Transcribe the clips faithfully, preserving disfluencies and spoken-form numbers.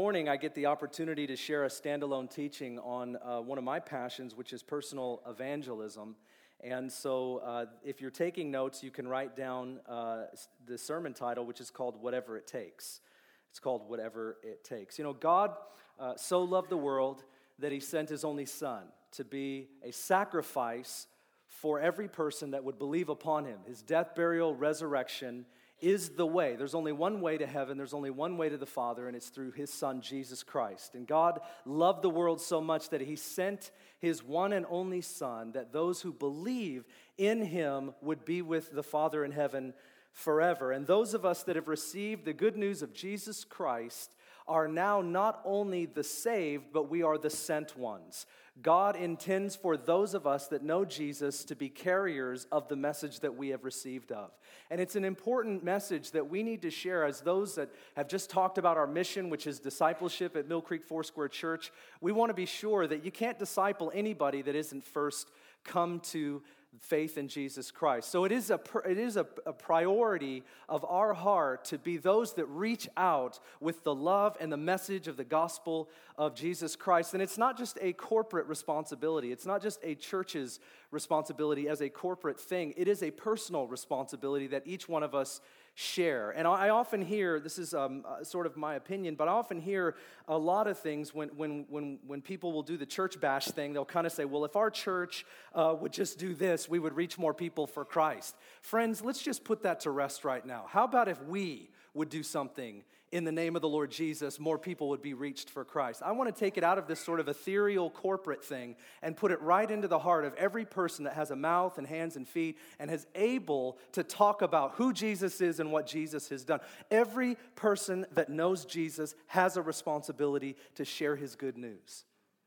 morning I get the opportunity to share a standalone teaching on uh, one of my passions, which is personal evangelism. And so uh, if you're taking notes, you can write down uh, the sermon title, which is called Whatever It Takes. It's called Whatever It Takes. You know, God uh, so loved the world that he sent his only son to be a sacrifice for every person that would believe upon him. His death, burial, resurrection is the way. There's only one way to heaven. There's only one way to the Father, and it's through his Son, Jesus Christ. And God loved the world so much that he sent his one and only Son, that those who believe in him would be with the Father in heaven forever. And those of us that have received the good news of Jesus Christ are now not only the saved, but we are the sent ones. God intends for those of us that know Jesus to be carriers of the message that we have received of. And it's an important message that we need to share as those that have just talked about our mission, which is discipleship at Mill Creek Foursquare Church. We want to be sure that you can't disciple anybody that isn't first come to faith in Jesus Christ. So it is a it is a, a priority of our heart to be those that reach out with the love and the message of the gospel of Jesus Christ. And it's not just a corporate responsibility. It's not just a church's responsibility as a corporate thing. It is a personal responsibility that each one of us share. And I often hear, this is um, uh, sort of my opinion, but I often hear a lot of things when when when when people will do the church bash thing. They'll kind of say, well, if our church uh, would just do this, we would reach more people for Christ. Friends, let's just put that to rest right now. How about if we would do something in the name of the Lord Jesus, more people would be reached for Christ? I want to take it out of this sort of ethereal corporate thing and put it right into the heart of every person that has a mouth and hands and feet and is able to talk about who Jesus is and what Jesus has done. Every person that knows Jesus has a responsibility to share his good news.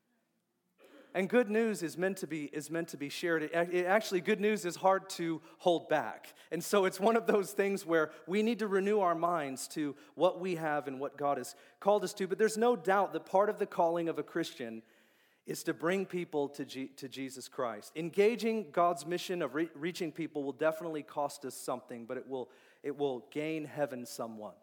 And good news is meant to be is meant to be shared. It, it actually, good news is hard to hold back. And so it's one of those things where we need to renew our minds to what we have and what God has called us to. But there's no doubt that part of the calling of a Christian is to bring people to, G, to Jesus Christ. Engaging God's mission of re- reaching people will definitely cost us something, but it will it will gain heaven somewhat.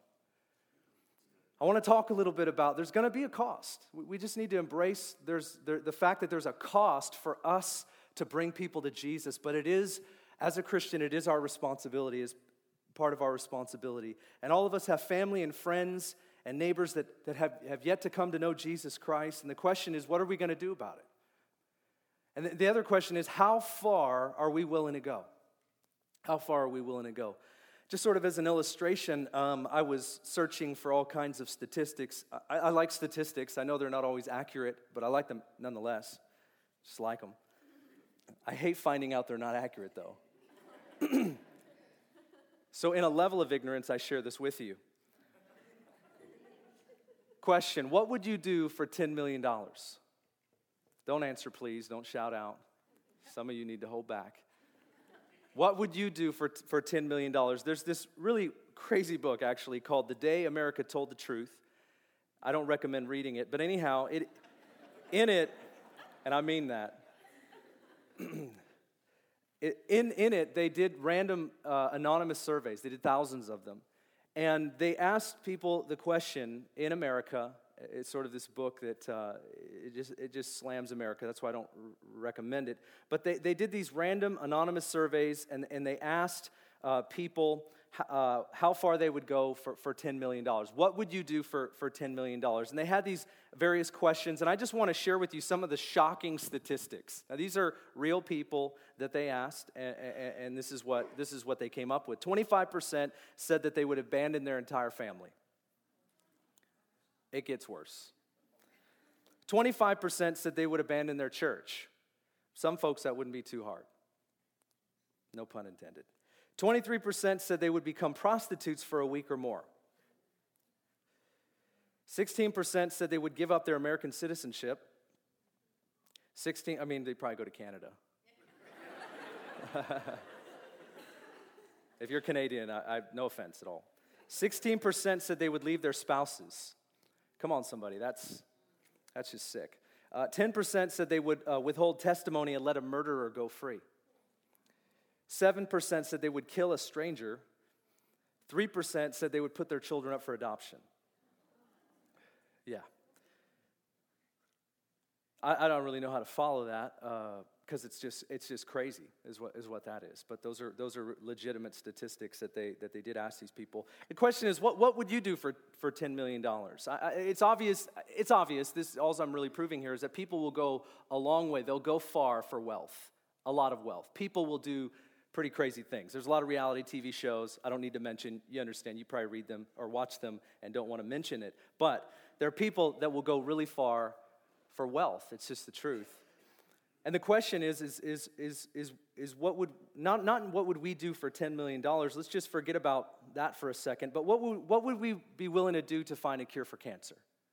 I want to talk a little bit about, there's going to be a cost. We just need to embrace there's there, the fact that there's a cost for us to bring people to Jesus, but it is, as a Christian, it is our responsibility, is part of our responsibility. And all of us have family and friends and neighbors that, that have, have yet to come to know Jesus Christ, and the question is, what are we going to do about it? And the, the other question is, how far are we willing to go? How far are we willing to go? Just sort of as an illustration, um, I was searching for all kinds of statistics. I, I like statistics. I know they're not always accurate, but I like them nonetheless. Just like them. I hate finding out they're not accurate, though. So in a level of ignorance, I share this with you. Question, what would you do for ten million dollars? Don't answer, please. Don't shout out. Some of you need to hold back. What would you do for, for ten million dollars? There's this really crazy book, actually, called The Day America Told the Truth. I don't recommend reading it, but anyhow, it, in it, and I mean that, it, in, in it, they did random uh, anonymous surveys. They did thousands of them. And they asked people the question in America. It's sort of this book that uh, it just it just slams America. That's why I don't r- recommend it. But they, they did these random anonymous surveys, and, and they asked uh, people uh, how far they would go for, for ten million dollars. What would you do for, for ten million dollars? And they had these various questions, and I just want to share with you some of the shocking statistics. Now, these are real people that they asked, and, and, and this is what this is what they came up with. twenty-five percent said that they would abandon their entire family. It gets worse. twenty-five percent said they would abandon their church. Some folks, that wouldn't be too hard. No pun intended. twenty-three percent said they would become prostitutes for a week or more. sixteen percent said they would give up their American citizenship. sixteen, I mean, they'd probably go to Canada. If you're Canadian, I, I no offense at all. sixteen percent said they would leave their spouses. Come on, somebody, that's that's just sick. Uh, ten percent said they would uh, withhold testimony and let a murderer go free. seven percent said they would kill a stranger. three percent said they would put their children up for adoption. Yeah. I, I don't really know how to follow that because uh, it's just it's just crazy is what is what that is. But those are those are legitimate statistics that they that they did ask these people. The question is, what what would you do for for ten million dollars? It's obvious. It's obvious. This all I'm really proving here is that people will go a long way. They'll go far for wealth, a lot of wealth. People will do pretty crazy things. There's a lot of reality T V shows. I don't need to mention. You understand. You probably read them or watch them and don't want to mention it. But there are people that will go really far for wealth. It's just the truth. And the question is, is, is, is, is, is what would, not, not what would we do for ten million dollars, let's just forget about that for a second, but what would, what would we be willing to do to find a cure for cancer?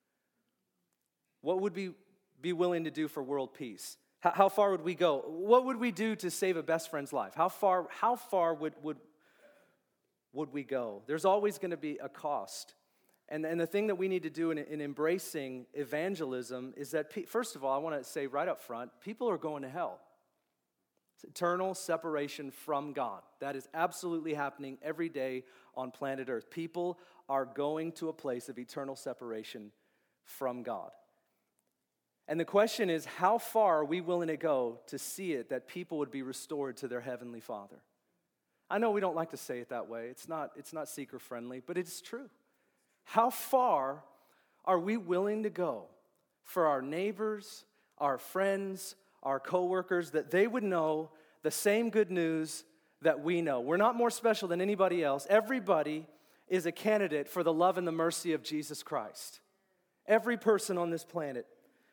What would we be willing to do for world peace? How, how far would we go? What would we do to save a best friend's life? How far, how far would, would, would we go? There's always going to be a cost. And, and the thing that we need to do in, in embracing evangelism is that, pe- first of all, I want to say right up front, people are going to hell. It's eternal separation from God. That is absolutely happening every day on planet Earth. People are going to a place of eternal separation from God. And the question is, how far are we willing to go to see it that people would be restored to their Heavenly Father? I know we don't like to say it that way. It's not, it's not seeker-friendly, but it's true. How far are we willing to go for our neighbors, our friends, our coworkers, that they would know the same good news that we know? We're not more special than anybody else. Everybody is a candidate for the love and the mercy of Jesus Christ. Every person on this planet.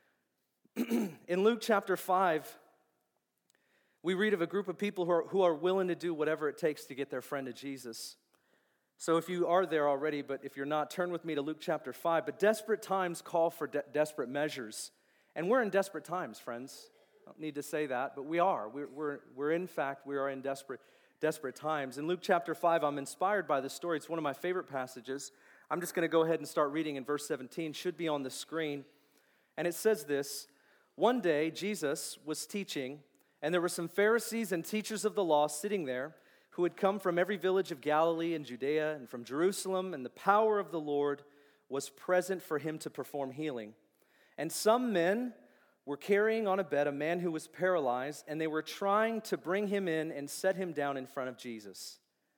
In Luke chapter five, we read of a group of people who are, who are willing to do whatever it takes to get their friend to Jesus. So if you are there already, but if you're not, turn with me to Luke chapter five. But desperate times call for de- desperate measures. And we're in desperate times, friends. I don't need to say that, but we are. We're, we're, we're in fact, we are in desperate, desperate times. In Luke chapter five, I'm inspired by this story. It's one of my favorite passages. I'm just going to go ahead and start reading in verse seventeen. Should be on the screen. And it says this: One day, Jesus was teaching, and there were some Pharisees and teachers of the law sitting there, who had come from every village of Galilee and Judea and from Jerusalem, and the power of the Lord was present for him to perform healing. And some men were carrying on a bed a man who was paralyzed, and they were trying to bring him in and set him down in front of Jesus.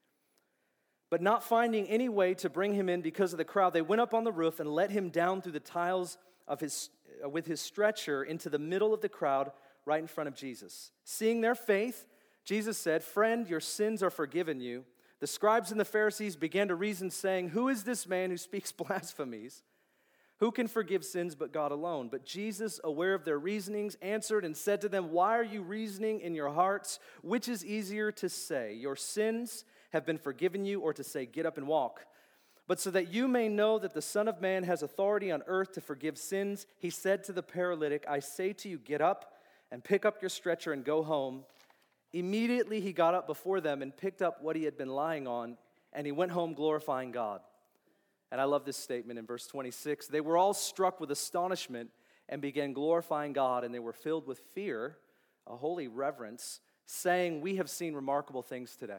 But not finding any way to bring him in because of the crowd, they went up on the roof and let him down through the tiles of his, uh, with his stretcher into the middle of the crowd right in front of Jesus. Seeing their faith, Jesus said, "Friend, your sins are forgiven you." The scribes and the Pharisees began to reason, saying, "Who is this man who speaks blasphemies? Who can forgive sins but God alone?" But Jesus, aware of their reasonings, answered and said to them, "Why are you reasoning in your hearts? Which is easier to say, 'Your sins have been forgiven you,' or to say, 'Get up and walk'? But so that you may know that the Son of Man has authority on earth to forgive sins," he said to the paralytic, "I say to you, get up and pick up your stretcher and go home." Immediately he got up before them and picked up what he had been lying on, and he went home glorifying God. And I love this statement in verse twenty-six. They were all struck with astonishment and began glorifying God, and they were filled with fear, a holy reverence, saying, "We have seen remarkable things today."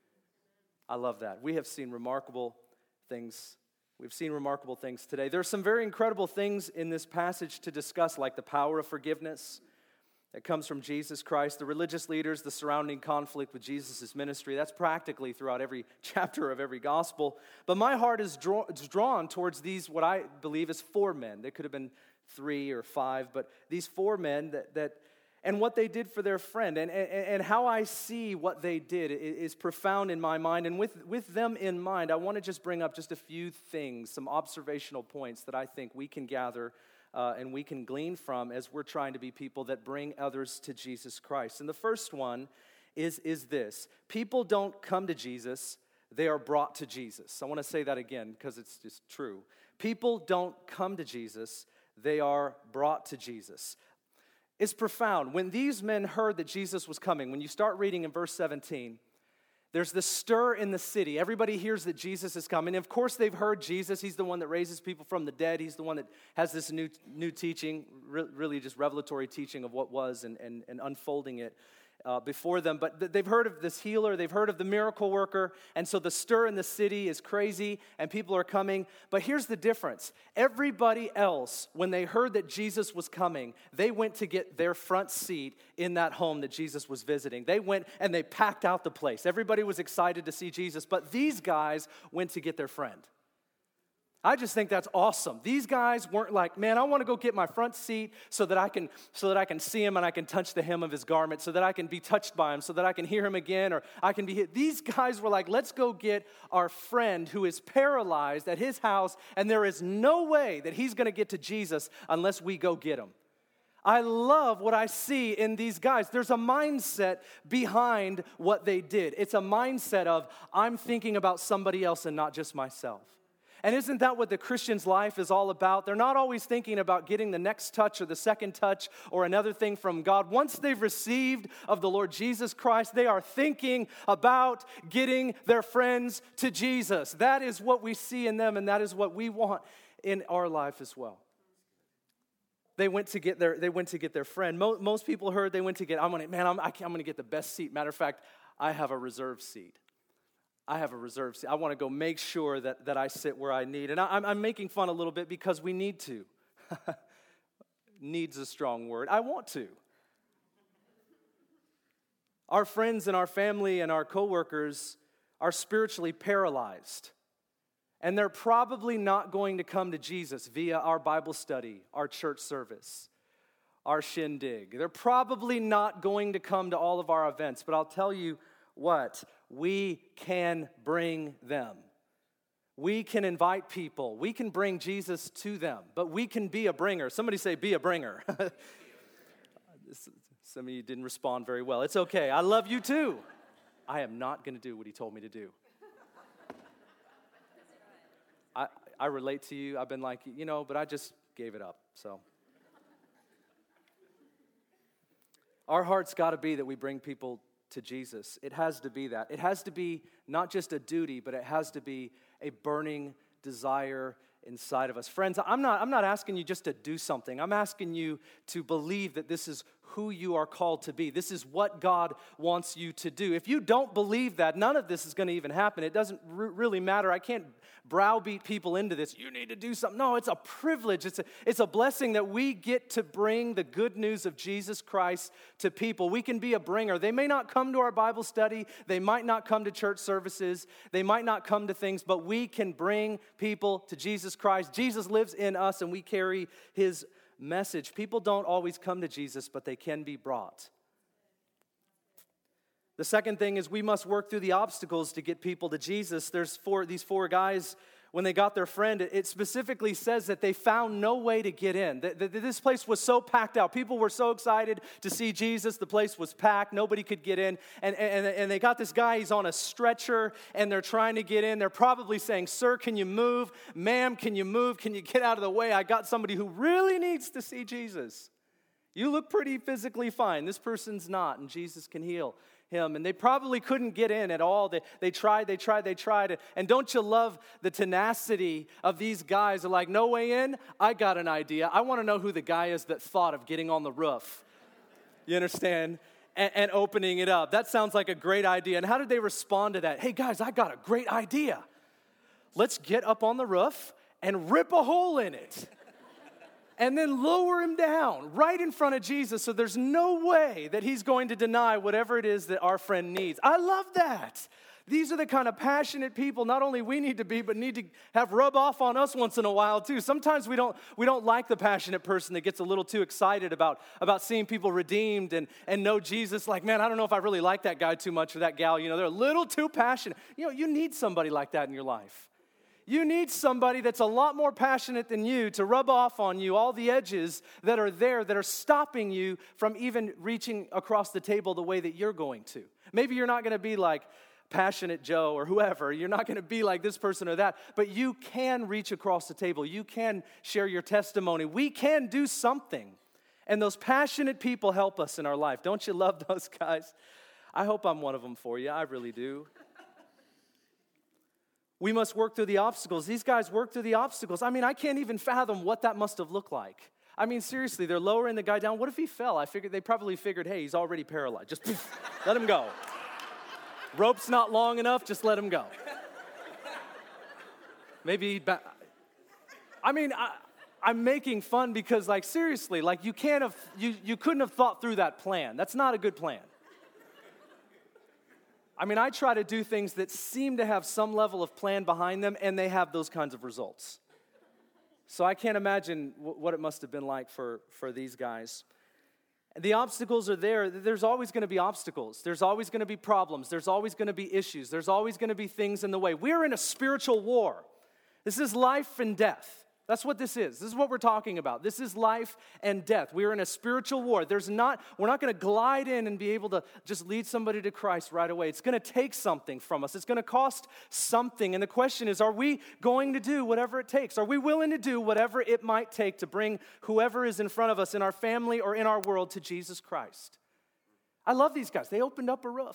I love that. We have seen remarkable things. We've seen remarkable things today. There are some very incredible things in this passage to discuss, like the power of forgiveness that comes from Jesus Christ, the religious leaders, the surrounding conflict with Jesus' ministry. That's practically throughout every chapter of every gospel. But my heart is draw, is drawn towards these, what I believe is four men. There could have been three or five, but these four men that, that and what they did for their friend. And, and, and how I see what they did is profound in my mind. And with, with them in mind, I want to just bring up just a few things, some observational points that I think we can gather Uh, and we can glean from as we're trying to be people that bring others to Jesus Christ. And the first one is, is this: people don't come to Jesus, they are brought to Jesus. I want to say that again because it's just true. People don't come to Jesus, they are brought to Jesus. It's profound. When these men heard that Jesus was coming, when you start reading in verse seventeen, there's this stir in the city. Everybody hears that Jesus is coming. Of course, they've heard Jesus. He's the one that raises people from the dead. He's the one that has this new new teaching, really just revelatory teaching of what was and, and, and unfolding it. uh, before them, but th- they've heard of this healer, they've heard of the miracle worker, and so the stir in the city is crazy, and people are coming. But here's the difference. Everybody else, when they heard that Jesus was coming, they went to get their front seat in that home that Jesus was visiting. They went and they packed out the place. Everybody was excited to see Jesus, but these guys went to get their friend. I just think that's awesome. These guys weren't like, man, I want to go get my front seat so that I can so that I can see him and I can touch the hem of his garment, so that I can be touched by him, so that I can hear him again, or I can be hit. These guys were like, let's go get our friend who is paralyzed at his house, and there is no way that he's going to get to Jesus unless we go get him. I love what I see in these guys. There's a mindset behind what they did. It's a mindset of, I'm thinking about somebody else and not just myself. And isn't that what the Christian's life is all about? They're not always thinking about getting the next touch or the second touch or another thing from God. Once they've received of the Lord Jesus Christ, they are thinking about getting their friends to Jesus. That is what we see in them, and that is what we want in our life as well. They went to get their they went to get their friend. Most, most people heard they went to get, I'm gonna, man, I'm, I'm going to get the best seat. Matter of fact, I have a reserved seat. I have a reserved seat. I want to go make sure that, that I sit where I need. And I, I'm, I'm making fun a little bit because we need to. Needs a strong word. I want to. Our friends and our family and our coworkers are spiritually paralyzed. And they're probably not going to come to Jesus via our Bible study, our church service, our shindig. They're probably not going to come to all of our events. But I'll tell you what, we can bring them. We can invite people. We can bring Jesus to them, but we can be a bringer. Somebody say, be a bringer. Some of you didn't respond very well. It's okay. I love you too. I am not going to do what he told me to do. I, I relate to you. I've been like, you know, but I just gave it up, so. Our heart's got to be that we bring people to Jesus. It has to be that. It has to be not just a duty, but it has to be a burning desire inside of us. Friends, I'm not, I'm not asking you just to do something. I'm asking you to believe that this is who you are called to be. This is what God wants you to do. If you don't believe that, none of this is going to even happen. It doesn't r- really matter. I can't browbeat people into this. You need to do something. No, it's a privilege. It's a, it's a blessing that we get to bring the good news of Jesus Christ to people. We can be a bringer. They may not come to our Bible study. They might not come to church services. They might not come to things, but we can bring people to Jesus Christ. Jesus lives in us, and we carry his message. People don't always come to Jesus, but they can be brought. The second thing is we must work through the obstacles to get people to Jesus. There's four, these four guys, when they got their friend, it specifically says that they found no way to get in. This place was so packed out. People were so excited to see Jesus. The place was packed. Nobody could get in. And, and, and they got this guy, he's on a stretcher, and they're trying to get in. They're probably saying, sir, can you move? Ma'am, can you move? Can you get out of the way? I got somebody who really needs to see Jesus. You look pretty physically fine. This person's not, and Jesus can heal him. And they probably couldn't get in at all. They, they tried, they tried, they tried. And don't you love the tenacity of these guys? They're like, no way in? I got an idea. I want to know who the guy is that thought of getting on the roof. You understand? And, and opening it up. That sounds like a great idea. And how did they respond to that? Hey, guys, I got a great idea. Let's get up on the roof and rip a hole in it. And then lower him down right in front of Jesus so there's no way that he's going to deny whatever it is that our friend needs. I love that. These are the kind of passionate people not only we need to be, but need to have rub off on us once in a while too. Sometimes we don't we don't like the passionate person that gets a little too excited about, about seeing people redeemed and, and know Jesus. Like, man, I don't know if I really like that guy too much or that gal. You know, they're a little too passionate. You know, you need somebody like that in your life. You need somebody that's a lot more passionate than you to rub off on you all the edges that are there that are stopping you from even reaching across the table the way that you're going to. Maybe you're not going to be like Passionate Joe or whoever. You're not going to be like this person or that, but you can reach across the table. You can share your testimony. We can do something. And those passionate people help us in our life. Don't you love those guys? I hope I'm one of them for you. I really do. We must work through the obstacles. These guys worked through the obstacles. I mean, I can't even fathom what that must have looked like. I mean, seriously, they're lowering the guy down. What if he fell? I figured they probably figured, hey, he's already paralyzed. Just let him go. Rope's not long enough, just let him go. Maybe he'd ba- I mean, I, I'm making fun because, like, seriously, like, you can't have, you, you couldn't have thought through that plan. That's not a good plan. I mean, I try to do things that seem to have some level of plan behind them, and they have those kinds of results. So I can't imagine w- what it must have been like for, for these guys. The obstacles are there. There's always going to be obstacles. There's always going to be problems. There's always going to be issues. There's always going to be things in the way. We're in a spiritual war. This is life and death. That's what this is. This is what we're talking about. This is life and death. We are in a spiritual war. There's not, we're not going to glide in and be able to just lead somebody to Christ right away. It's going to take something from us. It's going to cost something. And the question is, are we going to do whatever it takes? Are we willing to do whatever it might take to bring whoever is in front of us in our family or in our world to Jesus Christ? I love these guys. They opened up a roof.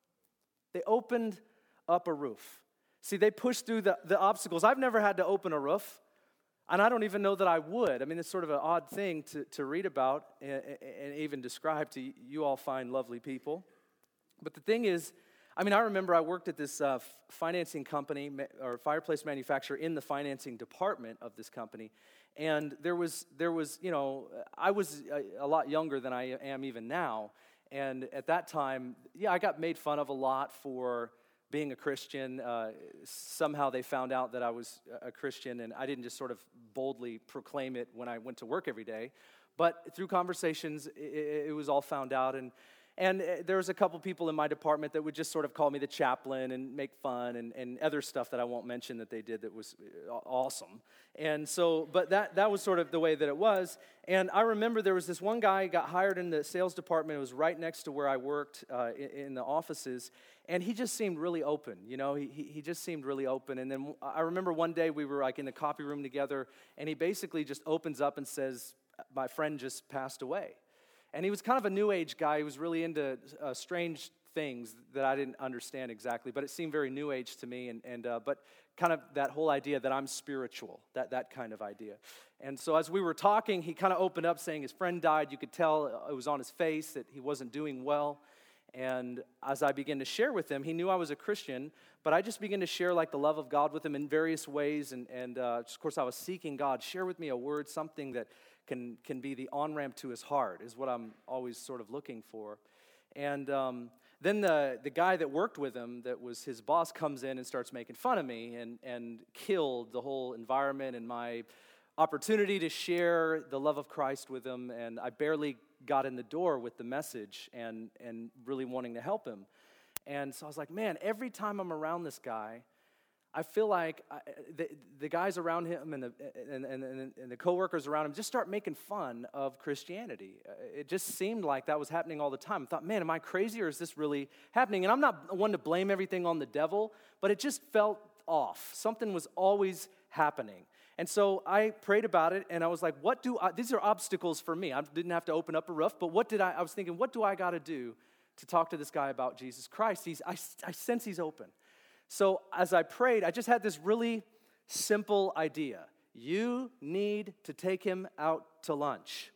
They opened up a roof. See, they pushed through the, the obstacles. I've never had to open a roof. And I don't even know that I would. I mean, it's sort of an odd thing to, to read about and, and even describe to you, you all fine, lovely people. But the thing is, I mean, I remember I worked at this uh, financing company or fireplace manufacturer in the financing department of this company. And there was, there was, you know, I was a, a lot younger than I am even now. And at that time, yeah, I got made fun of a lot for being a Christian. Uh, somehow they found out that I was a Christian, and I didn't just sort of boldly proclaim it when I went to work every day. But through conversations, it, it was all found out, and and there was a couple people in my department that would just sort of call me the chaplain and make fun and, and other stuff that I won't mention that they did that was awesome. And so, but that that was sort of the way that it was. And I remember there was this one guy who got hired in the sales department. It was right next to where I worked uh, in, in the offices. And he just seemed really open, you know, he, he just seemed really open. And then I remember one day we were like in the copy room together, and he basically just opens up and says, my friend just passed away. And he was kind of a new age guy. He was really into uh, strange things that I didn't understand exactly, but it seemed very new age to me. And, and uh, but kind of that whole idea that I'm spiritual, that, that kind of idea. And so as we were talking, he kind of opened up saying his friend died. You could tell it was on his face that he wasn't doing well. And as I began to share with him, he knew I was a Christian, but I just began to share like the love of God with him in various ways. And, and uh, of course, I was seeking God. Share with me a word, something that can, can be the on-ramp to his heart is what I'm always sort of looking for. And um, then the, the guy that worked with him, that was his boss, comes in and starts making fun of me and, and killed the whole environment and my opportunity to share the love of Christ with him. And I barely got in the door with the message and and really wanting to help him. And so I was like, man, every time I'm around this guy, I feel like I, the, the guys around him and the, and, and, and the coworkers around him just start making fun of Christianity. It just seemed like that was happening all the time. I thought, man, am I crazy or is this really happening? And I'm not one to blame everything on the devil, but it just felt off. Something was always happening. And so I prayed about it, and I was like, what do I, these are obstacles for me. I didn't have to open up a roof, but what did I, I was thinking, what do I got to do to talk to this guy about Jesus Christ? He's, I, I sense he's open. So as I prayed, I just had this really simple idea. You need to take him out to lunch.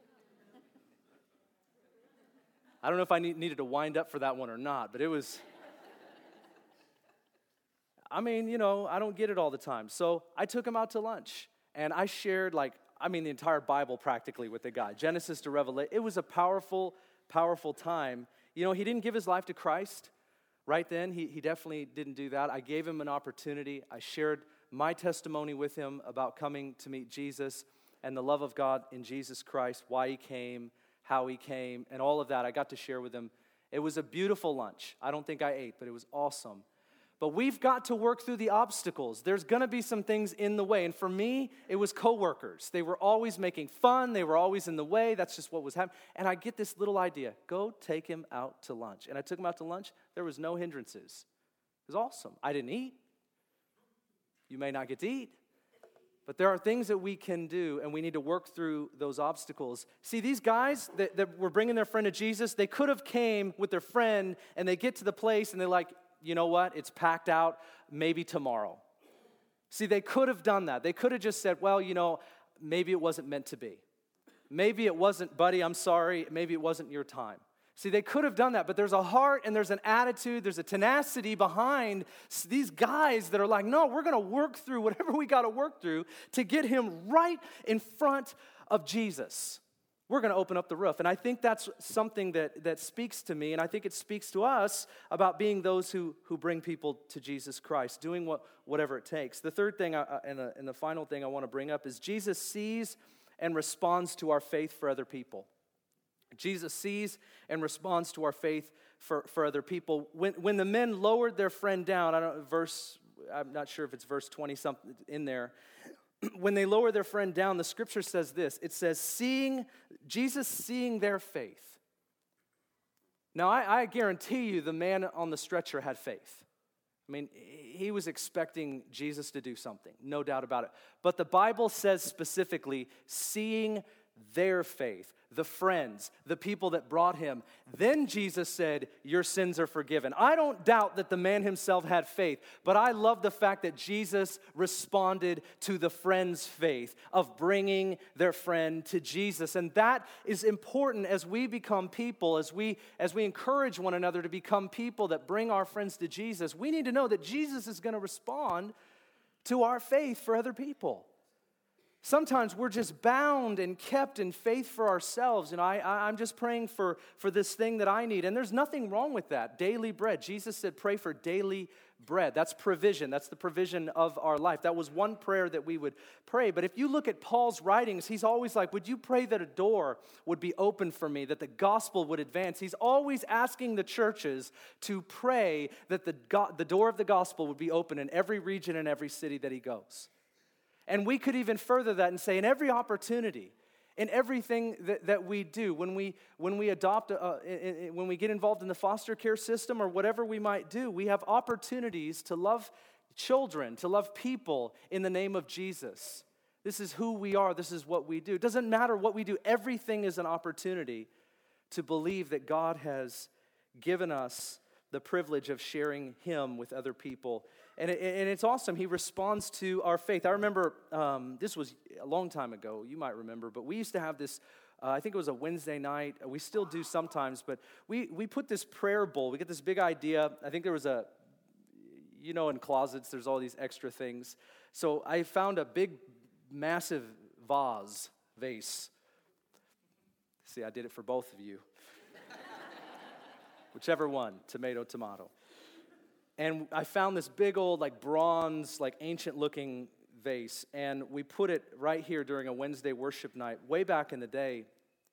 I don't know if I need, needed to wind up for that one or not, but it was... I mean, you know, I don't get it all the time. So I took him out to lunch, and I shared, like, I mean, the entire Bible practically with the guy, Genesis to Revelation. It was a powerful, powerful time. You know, he didn't give his life to Christ right then. He, he definitely didn't do that. I gave him an opportunity. I shared my testimony with him about coming to meet Jesus and the love of God in Jesus Christ, why he came, how he came, and all of that I got to share with him. It was a beautiful lunch. I don't think I ate, but it was awesome. But we've got to work through the obstacles. There's going to be some things in the way. And for me, it was coworkers. They were always making fun. They were always in the way. That's just what was happening. And I get this little idea. Go take him out to lunch. And I took him out to lunch. There was no hindrances. It was awesome. I didn't eat. You may not get to eat. But there are things that we can do, and we need to work through those obstacles. See, these guys that, that were bringing their friend to Jesus, they could have came with their friend, and they get to the place, and they're like, you know what, it's packed out, maybe tomorrow. See, they could have done that. They could have just said, well, you know, maybe it wasn't meant to be. maybe it wasn't, buddy, I'm sorry, maybe it wasn't your time. See, they could have done that, but there's a heart and there's an attitude, there's a tenacity behind these guys that are like, no, we're going to work through whatever we got to work through to get him right in front of Jesus. We're going to open up the roof. And I think that's something that, that speaks to me, and I think it speaks to us about being those who, who bring people to Jesus Christ, doing what, whatever it takes. The third thing, I, and, the, and the final thing I want to bring up is Jesus sees and responds to our faith for other people. Jesus sees and responds to our faith for, for other people. When, when the men lowered their friend down, I don't verse, I'm not sure if it's verse twenty something in there. When they lower their friend down, the scripture says this. It says, seeing, Jesus seeing their faith. Now, I, I guarantee you the man on the stretcher had faith. I mean, he was expecting Jesus to do something, no doubt about it. But the Bible says specifically, seeing their faith, the friends, the people that brought him. Then Jesus said, your sins are forgiven. I don't doubt that the man himself had faith, but I love the fact that Jesus responded to the friend's faith of bringing their friend to Jesus. And that is important as we become people, as we, as we encourage one another to become people that bring our friends to Jesus. We need to know that Jesus is going to respond to our faith for other people. Sometimes we're just bound and kept in faith for ourselves. And I, I, I'm just praying for, for this thing that I need. And there's nothing wrong with that. Daily bread. Jesus said, pray for daily bread. That's provision. That's the provision of our life. That was one prayer that we would pray. But if you look at Paul's writings, he's always like, would you pray that a door would be open for me, that the gospel would advance? He's always asking the churches to pray that the, go- the door of the gospel would be open in every region and every city that he goes. And we could even further that and say in every opportunity, in everything that, that we do, when we when we adopt, a, a, a, when we get involved in the foster care system or whatever we might do, we have opportunities to love children, to love people in the name of Jesus. This is who we are. This is what we do. It doesn't matter what we do. Everything is an opportunity to believe that God has given us the privilege of sharing him with other people. And, it, and it's awesome. He responds to our faith. I remember, um, this was a long time ago, you might remember, but we used to have this, uh, I think it was a Wednesday night. We still do sometimes, but we, we put this prayer bowl. We get this big idea. I think there was a, you know, in closets, there's all these extra things. So I found a big, massive vase, vase. See, I did it for both of you. Whichever one, tomato, tomato. And I found this big old, like, bronze, like, ancient-looking vase, and we put it right here during a Wednesday worship night way back in the day,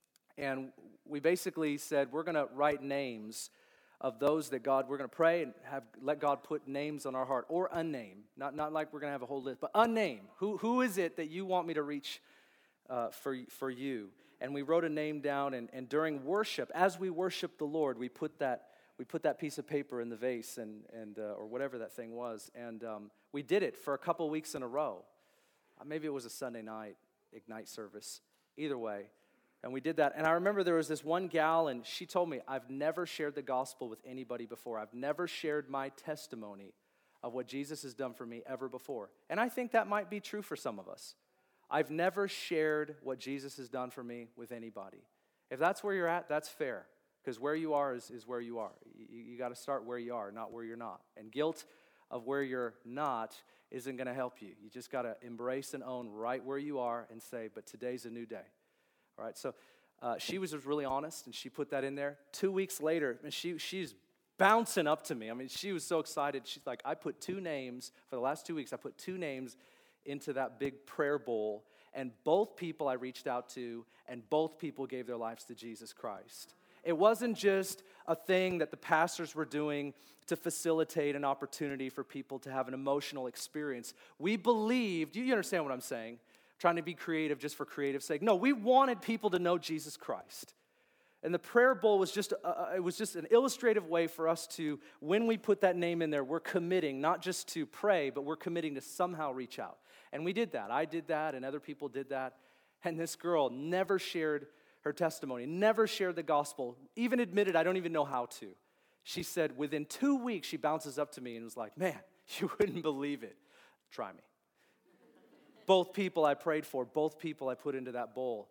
and we basically said, we're going to write names of those that God, we're going to pray and have let God put names on our heart, or unnamed, not, not like we're going to have a whole list, but unnamed. Who, who is it that you want me to reach uh, for, for you? And we wrote a name down, and, and during worship, as we worship the Lord, we put that we put that piece of paper in the vase, and and uh, or whatever that thing was, and um, we did it for a couple weeks in a row. Uh, maybe it was a Sunday night Ignite service. Either way, and we did that. And I remember there was this one gal, and she told me, I've never shared the gospel with anybody before. I've never shared my testimony of what Jesus has done for me ever before. And I think that might be true for some of us. I've never shared what Jesus has done for me with anybody. If that's where you're at, that's fair. Because where you are is, is where you are. You, you got to start where you are, not where you're not. And guilt of where you're not isn't going to help you. You just got to embrace and own right where you are and say, but today's a new day. All right, so uh, she was really honest, and she put that in there. Two weeks later, and she she's bouncing up to me. I mean, she was so excited. She's like, I put two names, for the last two weeks, I put two names into that big prayer bowl, and both people I reached out to, and both people gave their lives to Jesus Christ. It wasn't just a thing that the pastors were doing to facilitate an opportunity for people to have an emotional experience. We believed, you understand what I'm saying? Trying to be creative just for creative sake. No, we wanted people to know Jesus Christ. And the prayer bowl was just, uh, it was just an illustrative way for us to, when we put that name in there, we're committing, not just to pray, but we're committing to somehow reach out. And we did that. I did that, and other people did that. And this girl never shared her testimony, never shared the gospel, even admitted, I don't even know how to. She said within two weeks, she bounces up to me and was like, man, you wouldn't believe it. Try me. Both people I prayed for, both people I put into that bowl,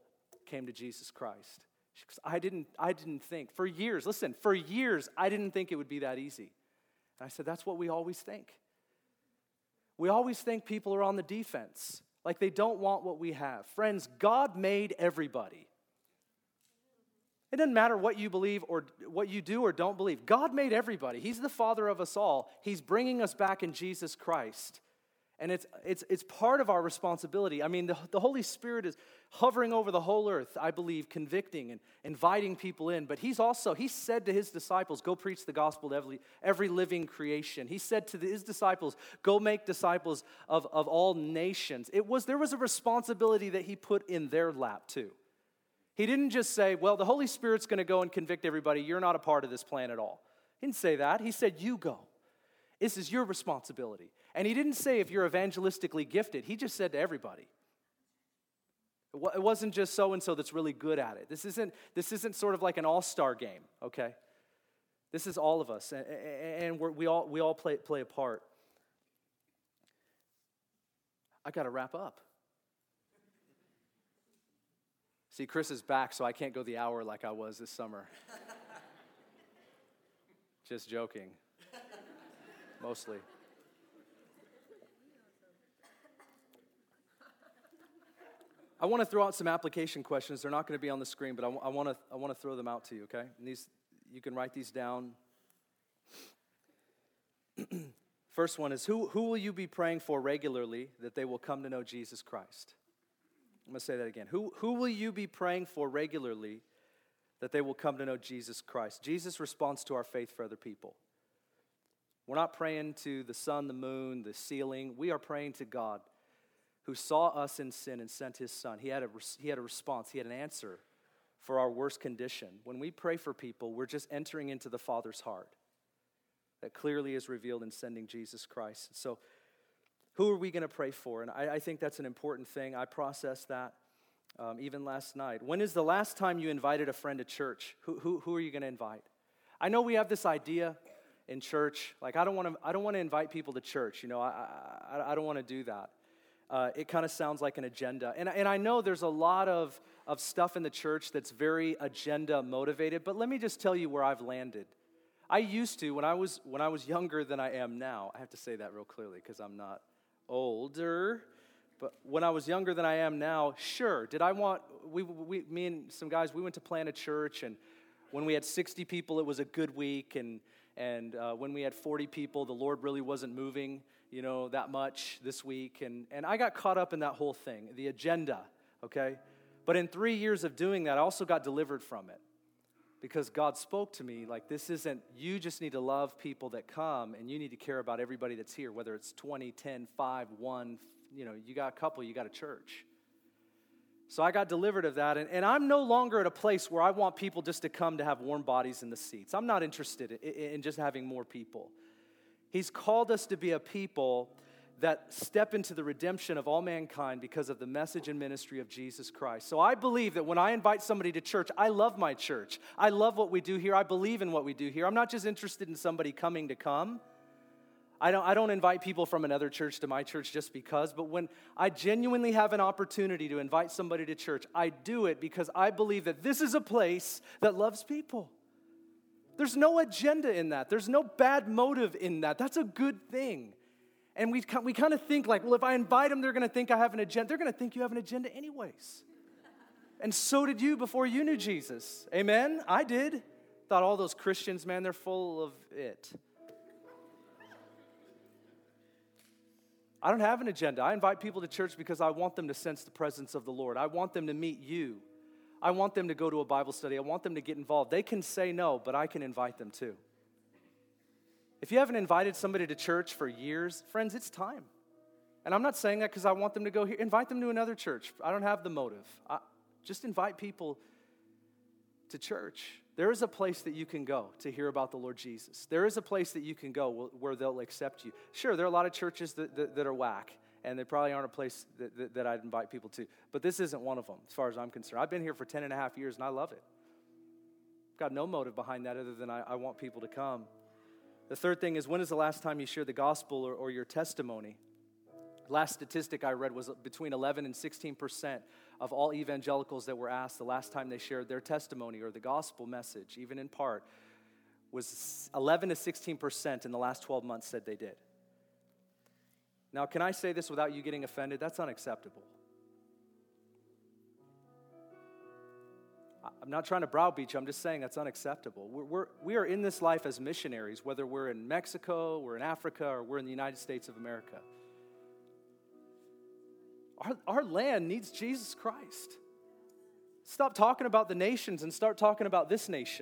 came to Jesus Christ. She goes, I didn't, I didn't think, for years, listen, for years, I didn't think it would be that easy. And I said, that's what we always think. We always think people are on the defense, like they don't want what we have. Friends, God made everybody. It doesn't matter what you believe or what you do or don't believe. God made everybody. He's the Father of us all. He's bringing us back in Jesus Christ. And it's it's it's part of our responsibility. I mean, the, the Holy Spirit is hovering over the whole earth, I believe, convicting and inviting people in. But he's also, he said to his disciples, go preach the gospel to every, every living creation. He said to the, his disciples, go make disciples of, of all nations. It was, there was a responsibility that he put in their lap too. He didn't just say, well, the Holy Spirit's going to go and convict everybody. You're not a part of this plan at all. He didn't say that. He said, you go. This is your responsibility. And he didn't say if you're evangelistically gifted. He just said to everybody. It wasn't just so-and-so that's really good at it. This isn't, this isn't sort of like an all-star game, okay? This is all of us, and, and we're, we all, we all play, play a part. I got to wrap up. See, Chris is back, so I can't go the hour like I was this summer. Just joking. Mostly. I want to throw out some application questions. They're not going to be on the screen, but I, I want to I want to throw them out to you, okay? And these, you can write these down. First one is, who, who will you be praying for regularly that they will come to know Jesus Christ? I'm going to say that again. Who, who will you be praying for regularly that they will come to know Jesus Christ? Jesus responds to our faith for other people. We're not praying to the sun, the moon, the ceiling. We are praying to God who saw us in sin and sent his son. He had a, he had a response. He had an answer for our worst condition. When we pray for people, we're just entering into the Father's heart that clearly is revealed in sending Jesus Christ. So who are we going to pray for? And I, I think that's an important thing. I processed that um, even last night. When is the last time you invited a friend to church? Who, who, who are you going to invite? I know we have this idea in church, like I don't want to I don't want to invite people to church. You know, I, I, I don't want to do that. Uh, it kind of sounds like an agenda. And, and I know there's a lot of, of stuff in the church that's very agenda motivated, but let me just tell you where I've landed. I used to, when I was when I was younger than I am now, I have to say that real clearly because I'm not older, but when I was younger than I am now, sure, did I want, we, we, me and some guys, we went to plant a church, and when we had sixty people, it was a good week, and, and uh, when we had forty people, the Lord really wasn't moving, you know, that much this week, and, and I got caught up in that whole thing, the agenda, okay? But in three years of doing that, I also got delivered from it. Because God spoke to me like, this isn't, you just need to love people that come, and you need to care about everybody that's here, whether it's twenty, ten, five, one, you know, you got a couple, you got a church. So I got delivered of that, and, and I'm no longer at a place where I want people just to come to have warm bodies in the seats. I'm not interested in, in just having more people. He's called us to be a people that step into the redemption of all mankind because of the message and ministry of Jesus Christ. So I believe that when I invite somebody to church, I love my church. I love what we do here. I believe in what we do here. I'm not just interested in somebody coming to come. I don't, I don't invite people from another church to my church just because, but when I genuinely have an opportunity to invite somebody to church, I do it because I believe that this is a place that loves people. There's no agenda in that. There's no bad motive in that. That's a good thing. And we, we kind of think like, well, if I invite them, they're going to think I have an agenda. They're going to think you have an agenda anyways. And so did you before you knew Jesus. Amen? I did. Thought all those Christians, man, they're full of it. I don't have an agenda. I invite people to church because I want them to sense the presence of the Lord. I want them to meet you. I want them to go to a Bible study. I want them to get involved. They can say no, but I can invite them too. If you haven't invited somebody to church for years, friends, it's time. And I'm not saying that because I want them to go here. Invite them to another church. I don't have the motive. I, just invite people to church. There is a place that you can go to hear about the Lord Jesus. There is a place that you can go where they'll accept you. Sure, there are a lot of churches that, that, that are whack, and they probably aren't a place that, that, that I'd invite people to. But this isn't one of them, as far as I'm concerned. I've been here for ten and a half years, and I love it. Got no motive behind that other than I, I want people to come. The third thing is, when is the last time you shared the gospel or, or your testimony? Last statistic I read was between eleven and sixteen percent of all evangelicals that were asked the last time they shared their testimony or the gospel message, even in part, was eleven to sixteen percent in the last twelve months said they did. Now, can I say this without you getting offended? That's unacceptable. I'm not trying to browbeat you. I'm just saying that's unacceptable. We're, we're, we are in this life as missionaries, whether we're in Mexico, we're in Africa, or we're in the United States of America. Our, our land needs Jesus Christ. Stop talking about the nations and start talking about this nation.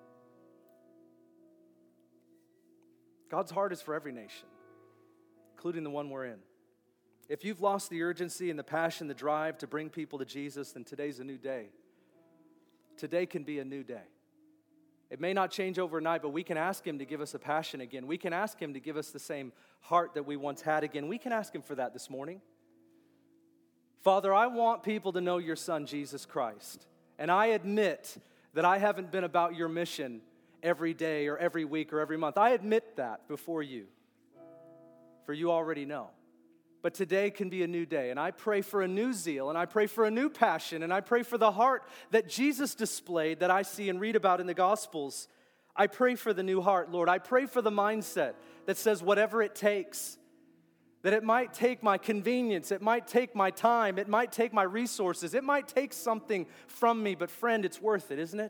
God's heart is for every nation, including the one we're in. If you've lost the urgency and the passion, the drive to bring people to Jesus, then today's a new day. Today can be a new day. It may not change overnight, but we can ask Him to give us a passion again. We can ask Him to give us the same heart that we once had again. We can ask Him for that this morning. Father, I want people to know your Son, Jesus Christ. And I admit that I haven't been about your mission every day or every week or every month. I admit that before you, for you already know. But today can be a new day, and I pray for a new zeal, and I pray for a new passion, and I pray for the heart that Jesus displayed that I see and read about in the Gospels. I pray for the new heart, Lord. I pray for the mindset that says whatever it takes, that it might take my convenience, it might take my time, it might take my resources, it might take something from me, but friend, it's worth it, isn't it?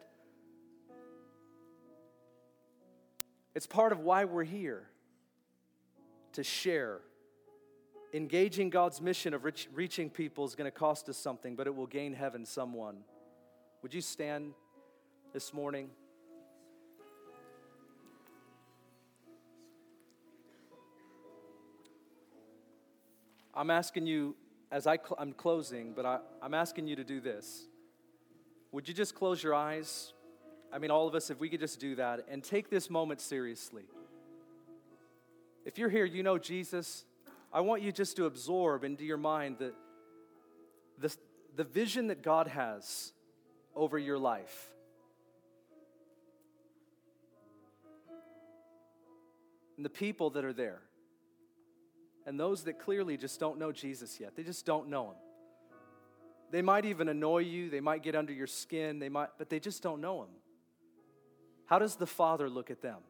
It's part of why we're here, to share. Engaging God's mission of reach, reaching people is going to cost us something, but it will gain heaven someone. Would you stand this morning? I'm asking you, as I cl- I'm closing, but I, I'm asking you to do this. Would you just close your eyes? I mean, all of us, if we could just do that and take this moment seriously. If you're here, you know Jesus. I want you just to absorb into your mind the, the, the vision that God has over your life. And the people that are there. And those that clearly just don't know Jesus yet. They just don't know Him. They might even annoy you. They might get under your skin. They might, but they just don't know Him. How does the Father look at them?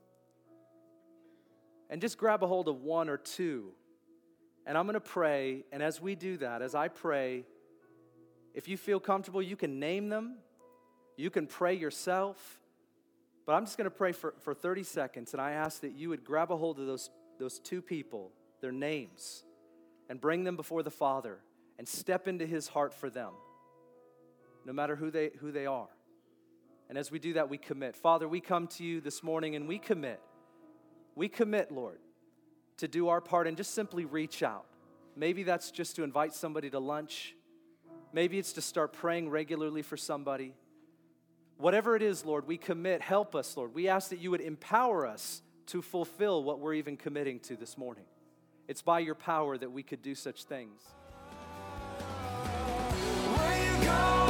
And just grab a hold of one or two. And I'm going to pray, and as we do that, as I pray, if you feel comfortable, you can name them. You can pray yourself. But I'm just going to pray for, for thirty seconds, and I ask that you would grab a hold of those, those two people, their names, and bring them before the Father and step into His heart for them, no matter who they, who they are. And as we do that, we commit. Father, we come to you this morning, and we commit. We commit, Lord, to do our part and just simply reach out. Maybe that's just to invite somebody to lunch. Maybe it's to start praying regularly for somebody. Whatever it is, Lord, we commit. Help us, Lord. We ask that you would empower us to fulfill what we're even committing to this morning. It's by your power that we could do such things. Where you go?